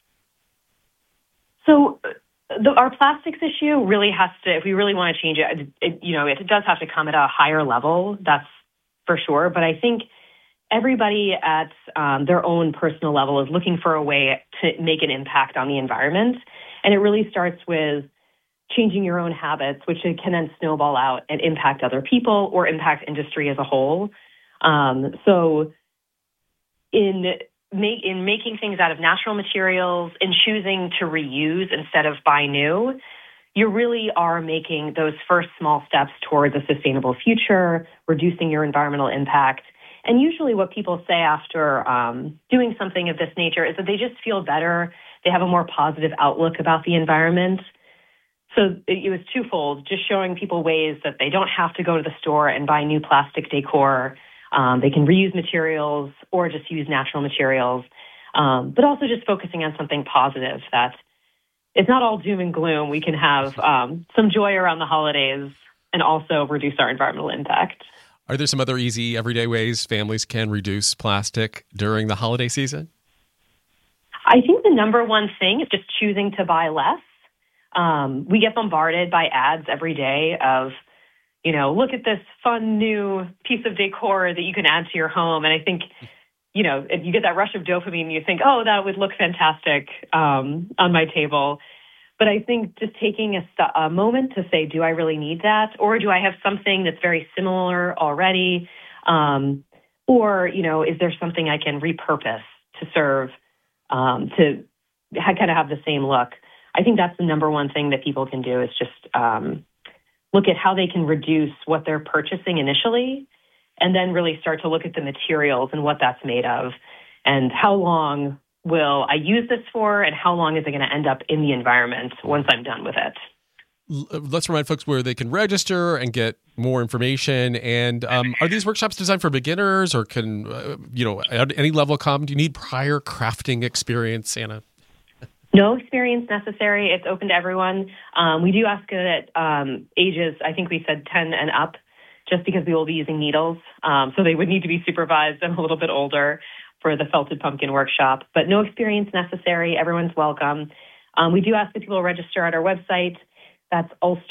So the, our plastics issue really has to, if we really want to change it, it, you know, it does have to come at a higher level, that's for sure. But I think everybody at um, their own personal level is looking for a way to make an impact on the environment. And it really starts with changing your own habits, which can then snowball out and impact other people or impact industry as a whole. Um, so in, make, in making things out of natural materials and choosing to reuse instead of buy new, you really are making those first small steps towards a sustainable future, reducing your environmental impact. And usually what people say after um, doing something of this nature is that they just feel better. They have a more positive outlook about the environment. So it was twofold, just showing people ways that they don't have to go to the store and buy new plastic decor. Um, they can reuse materials or just use natural materials, um, but also just focusing on something positive, that it's not all doom and gloom. We can have um, some joy around the holidays and also reduce our environmental impact. Are there some other easy, everyday ways families can reduce plastic during the holiday season? I think the number one thing is just choosing to buy less. Um, we get bombarded by ads every day of, you know, look at this fun new piece of decor that you can add to your home. And I think, you know, if you get that rush of dopamine, you think, oh, that would look fantastic um, on my table. But I think just taking a, st- a moment to say, do I really need that? Or do I have something that's very similar already? Um, or, you know, is there something I can repurpose to serve, um, to ha- kind of have the same look? I think that's the number one thing that people can do is just um, look at how they can reduce what they're purchasing initially, and then really start to look at the materials and what that's made of, and how long will I use this for, and how long is it going to end up in the environment once I'm done with it? Let's remind folks where they can register and get more information. And um, are these workshops designed for beginners, or can, uh, you know, at any level come? Do you need prior crafting experience, Anna? No experience necessary. It's open to everyone. Um, we do ask that um, ages, I think we said ten and up, just because we will be using needles. Um, so they would need to be supervised and a little bit older for the felted pumpkin workshop, but no experience necessary. Everyone's welcome. Um, we do ask that people register at our website. That's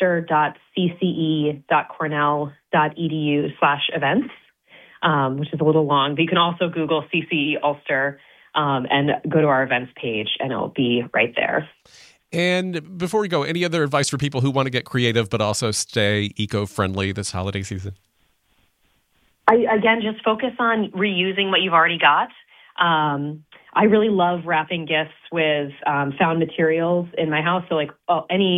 ulster.cce.cornell.edu slash events, um, which is a little long, but you can also Google C C E Ulster um, and go to our events page, and it'll be right there. And before we go, any other advice for people who want to get creative but also stay eco-friendly this holiday season? I, again, just focus on reusing what you've already got. Um, I really love wrapping gifts with um, found materials in my house. So like oh, any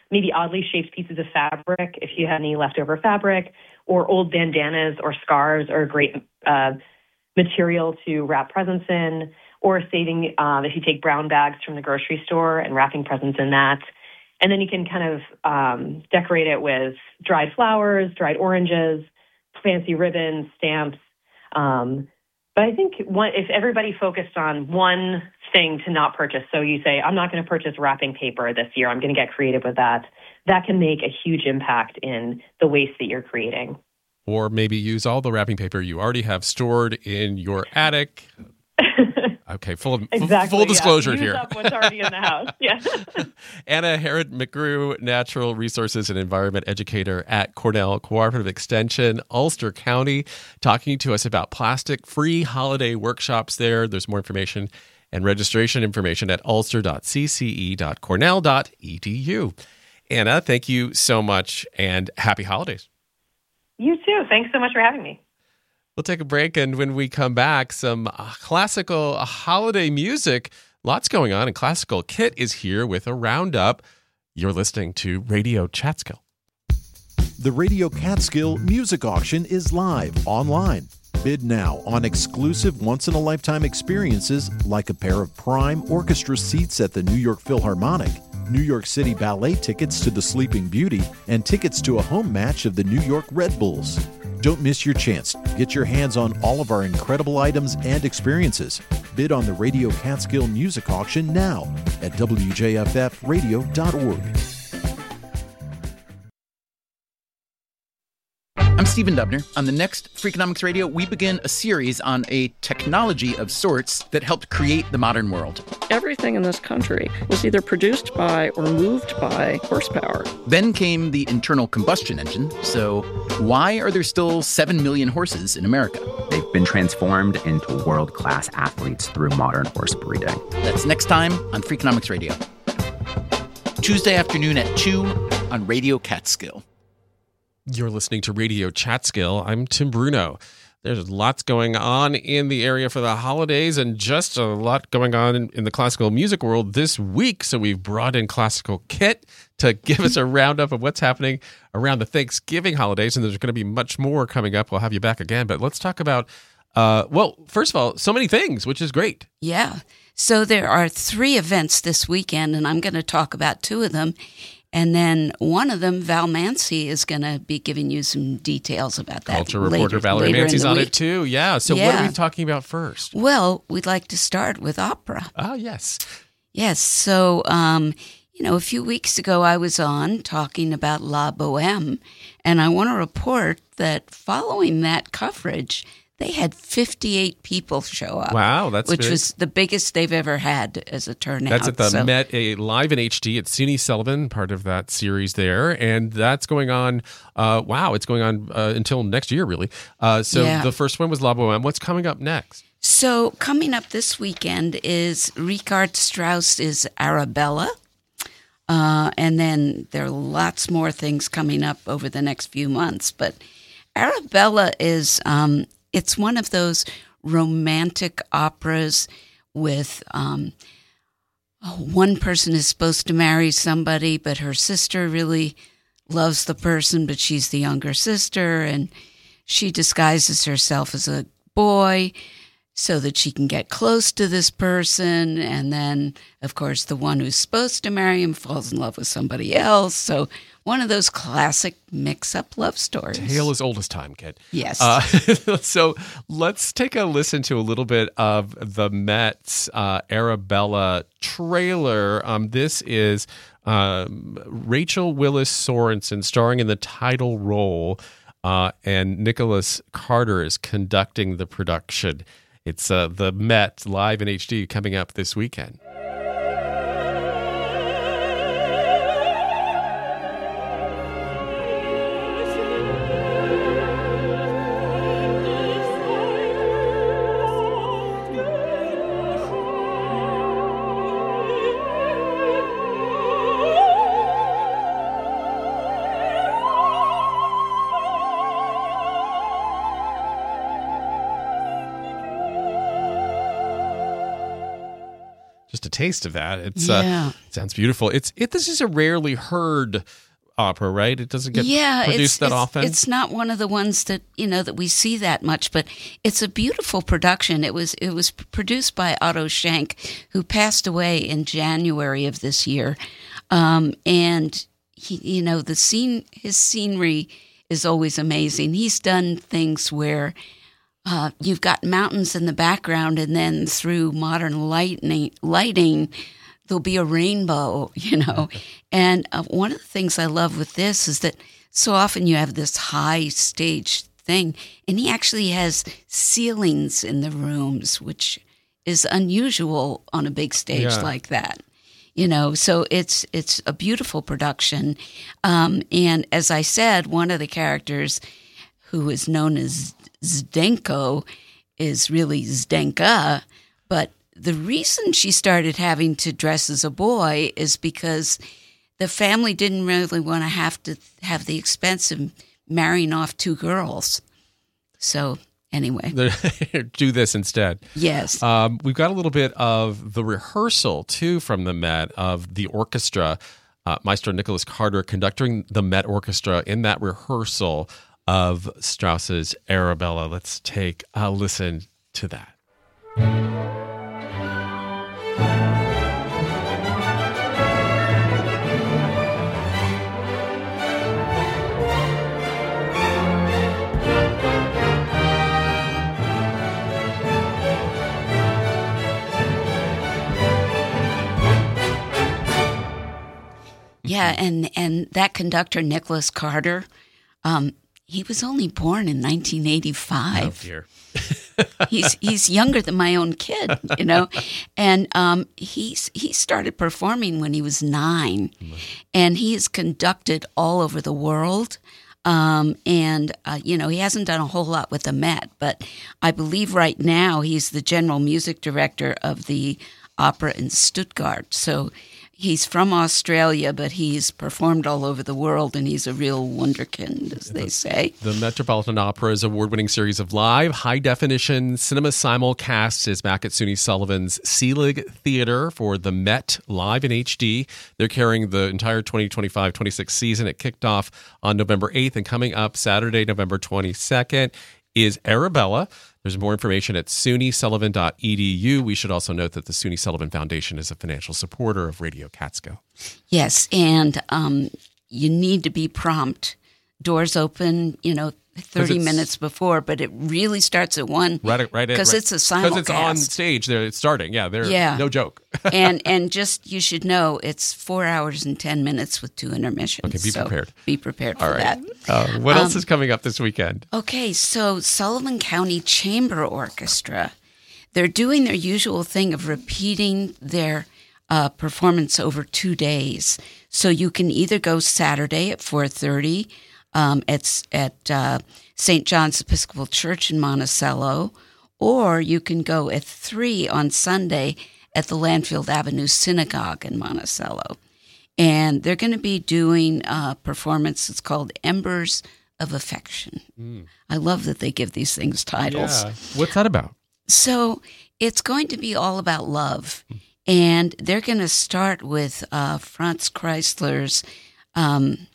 maybe oddly shaped pieces of fabric, if you have any leftover fabric, or old bandanas or scarves are a great uh, material to wrap presents in, or saving um, if you take brown bags from the grocery store and wrapping presents in that. And then you can kind of um, decorate it with dried flowers, dried oranges, fancy ribbons, stamps. Um, but I think one, if everybody focused on one thing to not purchase, so you say, I'm not going to purchase wrapping paper this year, I'm going to get creative with that, that can make a huge impact in the waste that you're creating. Or maybe use all the wrapping paper you already have stored in your attic. Okay, full exactly, full disclosure yeah. Use here. up what's already in the house. Yeah. Anna Herod McGrew, Natural Resources and Environment Educator at Cornell Cooperative Extension, Ulster County, talking to us about plastic-free holiday workshops there. There's more information and registration information at ulster dot c c e dot cornell dot e d u. Anna, thank you so much, and happy holidays. You too. Thanks so much for having me. We'll take a break, and when we come back, some classical holiday music. Lots going on, and Classical Kit is here with a roundup. You're listening to Radio Catskill. The Radio Catskill Music Auction is live online. Bid now on exclusive once-in-a-lifetime experiences like a pair of prime orchestra seats at the New York Philharmonic, New York City Ballet tickets to the Sleeping Beauty, and tickets to a home match of the New York Red Bulls. Don't miss your chance. Get your hands on all of our incredible items and experiences. Bid on the Radio Catskill Music Auction now at w j f f radio dot org. I'm Stephen Dubner. On the next Freakonomics Radio, we begin a series on a technology of sorts that helped create the modern world. Everything in this country was either produced by or moved by horsepower. Then came the internal combustion engine. So why are there still seven million horses in America? They've been transformed into world-class athletes through modern horse breeding. That's next time on Freakonomics Radio. Tuesday afternoon at two on Radio Catskill. You're listening to Radio Catskill. I'm Tim Bruno. There's lots going on in the area for the holidays and just a lot going on in, in the classical music world this week. So we've brought in Classical Kit to give us a roundup of what's happening around the Thanksgiving holidays. And there's going to be much more coming up. We'll have you back again. But let's talk about, uh, well, first of all, so many things, which is great. Yeah. So there are three events this weekend, and I'm going to talk about two of them. And then one of them, Val Mancy, is going to be giving you some details about that. Culture reporter Valerie Mancy's on it too. Yeah. So yeah. What are we talking about first? Well, we'd like to start with opera. Ah, yes. Yes. So, um, you know, a few weeks ago I was on talking about La Boheme, and I want to report that following that coverage, they had fifty-eight people show up. Wow, that's which big. was the biggest they've ever had as a turnout. That's at the so. Met a live in H D at S U N Y Sullivan, part of that series there, and that's going on. Uh, wow, it's going on uh, until next year, really. Uh, so yeah. The first one was La Boheme. What's coming up next? So coming up this weekend is Richard Strauss's Arabella. Uh, and then there are lots more things coming up over the next few months. But Arabella is... Um, It's one of those romantic operas with um, one person is supposed to marry somebody, but her sister really loves the person, but she's the younger sister, and she disguises herself as a boy so that she can get close to this person. And then, of course, the one who's supposed to marry him falls in love with somebody else. So one of those classic mix-up love stories. Tale as old as time, kid. Yes. Uh, so let's take a listen to a little bit of the Met's uh, Arabella trailer. Um, this is um, Rachel Willis Sorensen starring in the title role, uh, and Nicholas Carter is conducting the production. It's uh, the Met live in H D coming up this weekend. a taste of that. It's Yeah. uh, it sounds beautiful. It's it. This is a rarely heard opera, right? It doesn't get yeah, produced it's, that it's, often. It's not one of the ones that you know that we see that much, but it's a beautiful production. It was it was produced by Otto Schenk, who passed away in January of this year, um, and he, you know, the scene, his scenery is always amazing. He's done things where uh, you've got mountains in the background, and then through modern lighting, lighting. There'll be a rainbow, you know. And uh, one of the things I love with this is that so often you have this high stage thing, and he actually has ceilings in the rooms, which is unusual on a big stage Yeah. like that. You know, so it's it's a beautiful production. Um, and as I said, one of the characters who is known as Zdenko is really Zdenka, but the reason she started having to dress as a boy is because the family didn't really want to have to have the expense of marrying off two girls. So anyway. Do this instead. Yes. Um, we've got a little bit of the rehearsal, too, from the Met, of the orchestra. Uh, Maestro Nicholas Carter conducting the Met Orchestra in that rehearsal of Strauss's Arabella. Let's take a listen to that. Yeah, and, and that conductor, Nicholas Carter, um, he was only born in nineteen eighty-five. Oh, dear. he's he's younger than my own kid, you know, and um, he's he started performing when he was nine, and he has conducted all over the world. Um, and uh, you know, he hasn't done a whole lot with the Met, but I believe right now he's the general music director of the opera in Stuttgart. So he's from Australia, but he's performed all over the world, and he's a real wunderkind, as they say. The Metropolitan Opera's award-winning series of live, high-definition cinema simulcasts is back at SUNY Sullivan's Selig Theater for the Met live in H D. They're carrying the entire twenty twenty-five twenty-six season. It kicked off on November eighth, and coming up Saturday, November twenty-second, is Arabella. There's more information at suny sullivan dot e d u. We should also note that the SUNY Sullivan Foundation is a financial supporter of Radio Catskill. Yes, and um, you need to be prompt. Doors open, you know, thirty minutes before, but it really starts at one. Right, right, because right. it's a simulcast. Because it's on stage. They're it's starting. Yeah, they're Yeah. no joke. and and just you should know it's four hours and ten minutes with two intermissions. Okay, be so prepared. Be prepared for All right. that. Uh, what else Um, is coming up this weekend? Okay, so Sullivan County Chamber Orchestra, they're doing their usual thing of repeating their uh, performance over two days. So you can either go Saturday at four thirty um, at, at uh, Saint John's Episcopal Church in Monticello, or you can go at three on Sunday at the Landfield Avenue Synagogue in Monticello. And they're going to be doing a performance. It's called Embers of Affection. Mm. I love that they give these things titles. Yeah. What's that about? So it's going to be all about love. And they're going to start with uh, Franz Kreisler's, um,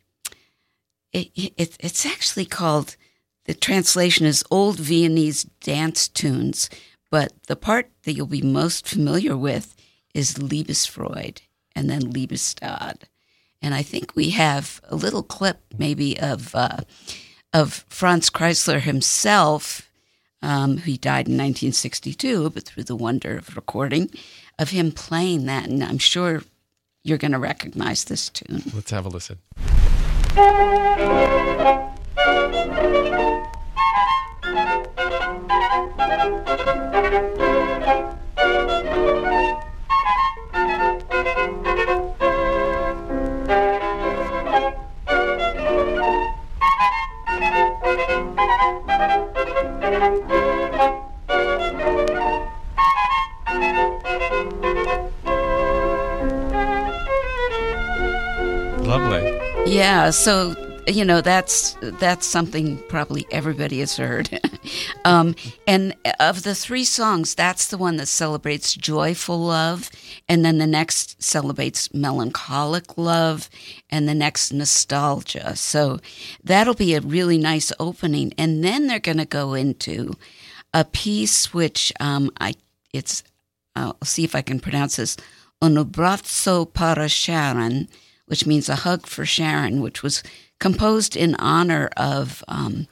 it, it, it's actually called, the translation is Old Viennese Dance Tunes, but the part that you'll be most familiar with is Liebesfreude and then Liebestod. And I think we have a little clip maybe of uh, of Franz Kreisler himself, um, who died in nineteen sixty-two, but through the wonder of recording, of him playing that. And I'm sure you're going to recognize this tune. Let's have a listen. Yeah, so you know, that's that's something probably everybody has heard. um, and of the three songs, that's the one that celebrates joyful love, and then the next celebrates melancholic love, and the next nostalgia. So that'll be a really nice opening. And then they're going to go into a piece which um, I it's I'll see if I can pronounce this, Un abbraccio para Sharon, which means a hug for Sharon, which was composed in honor of um,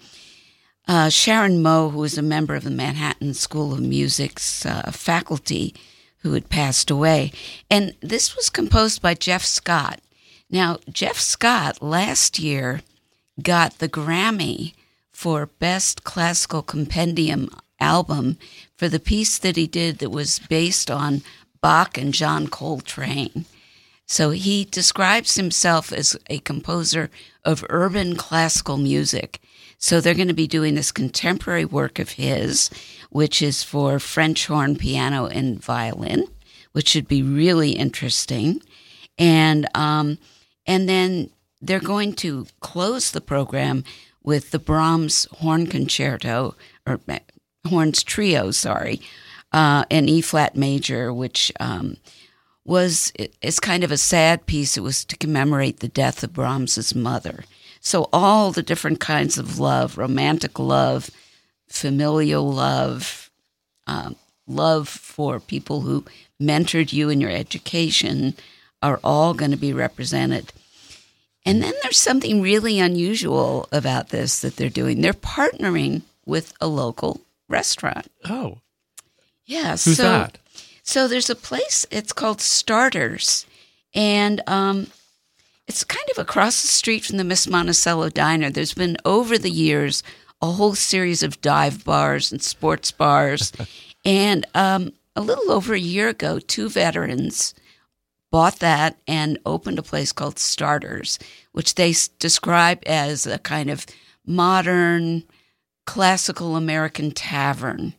uh, Sharon Moe, who was a member of the Manhattan School of Music's uh, faculty, who had passed away. And this was composed by Jeff Scott. Now, Jeff Scott last year got the Grammy for Best Classical Compendium Album for the piece that he did that was based on Bach and John Coltrane. So he describes himself as a composer of urban classical music. So they're going to be doing this contemporary work of his, which is for French horn, piano, and violin, which should be really interesting. And um, and then they're going to close the program with the Brahms Horn Concerto, or Horns Trio, sorry, uh, an E-flat major, which um, was is kind of a sad piece. It was to commemorate the death of Brahms's mother. So all the different kinds of love, romantic love, familial love, um, love for people who mentored you in your education are all going to be represented. And then there's something really unusual about this that they're doing. They're partnering with a local restaurant. Oh. Yeah. Who's so, that? So there's a place, it's called Starters, and um, it's kind of across the street from the Miss Monticello Diner. There's been, over the years, a whole series of dive bars and sports bars. and um, a little over a year ago, two veterans bought that and opened a place called Starters, which they s- describe as a kind of modern, classical American tavern.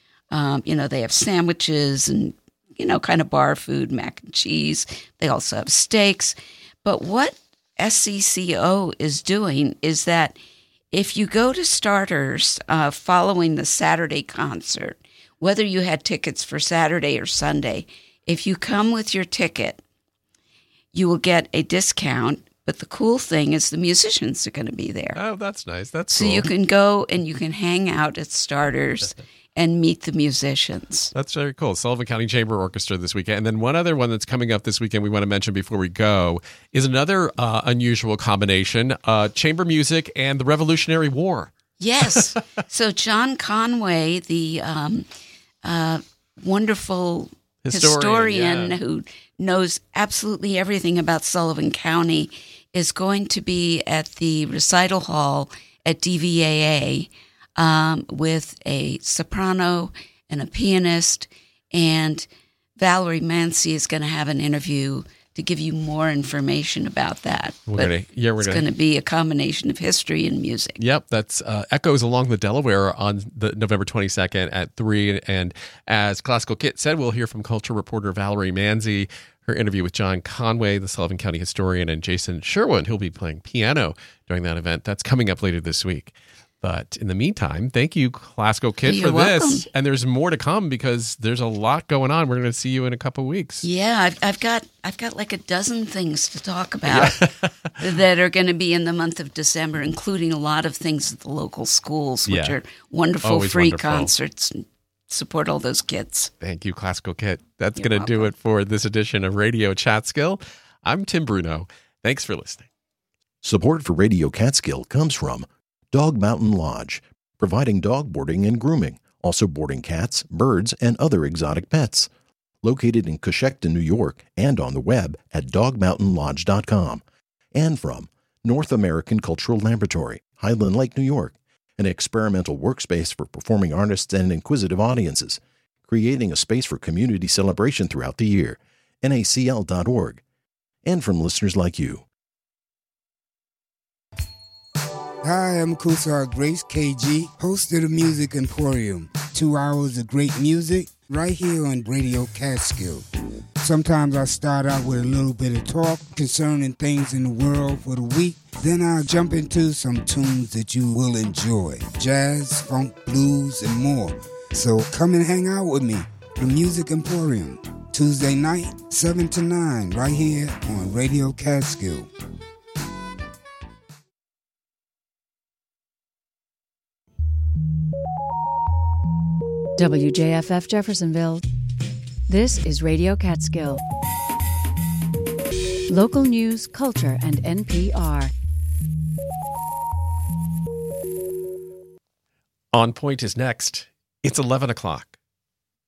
Um, you know, they have sandwiches and, you know, kind of bar food, mac and cheese. They also have steaks. But what S C C O is doing is that if you go to Starters uh, following the Saturday concert, whether you had tickets for Saturday or Sunday, if you come with your ticket, you will get a discount. But the cool thing is the musicians are going to be there. Oh, that's nice. That's so cool. you can go and you can hang out at Starters and meet the musicians. That's very cool. Sullivan County Chamber Orchestra this weekend. And then one other one that's coming up this weekend we want to mention before we go is another uh, unusual combination, uh, chamber music and the Revolutionary War. Yes. So John Conway, the um, uh, wonderful historian, Historian, yeah. who knows absolutely everything about Sullivan County, is going to be at the recital hall at D V A A um, with a soprano and a pianist, and Valerie Mancy is going to have an interview to give you more information about that. We're But gonna, yeah, we're it's gonna, going to be a combination of history and music. Yep, that's uh, Echoes Along the Delaware on the November twenty-second at three. And as Classical Kit said, we'll hear from culture reporter Valerie Manzi, her interview with John Conway, the Sullivan County historian, and Jason Sherwin, who'll be playing piano during that event. That's coming up later this week. But in the meantime, thank you, Classical Kit, You're for welcome. this. And there's more to come because there's a lot going on. We're going to see you in a couple weeks. Yeah, I've, I've got I've got like a dozen things to talk about that are going to be in the month of December, including a lot of things at the local schools, which Yeah. are wonderful Always free wonderful. concerts. And support all those kids. Thank you, Classical Kit. That's You're going to do it for this edition of Radio Chatskill. I'm Tim Bruno. Thanks for listening. Support for Radio Catskill comes from Dog Mountain Lodge, providing dog boarding and grooming, also boarding cats, birds, and other exotic pets. Located in Coshecton, New York, and on the web at dog mountain lodge dot com. And from North American Cultural Laboratory, Highland Lake, New York, an experimental workspace for performing artists and inquisitive audiences, creating a space for community celebration throughout the year, N A C L dot org. And from listeners like you. Hi, I'm co-star Grace K G, host of the Music Emporium. Two hours of great music right here on Radio Catskill. Sometimes I start out with a little bit of talk concerning things in the world for the week. Then I jump into some tunes that you will enjoy. Jazz, funk, blues, and more. So come and hang out with me. The Music Emporium. Tuesday night, seven to nine, right here on Radio Catskill. W J F F Jeffersonville. This is Radio Catskill. Local news, culture, and N P R. On Point is next. It's eleven o'clock.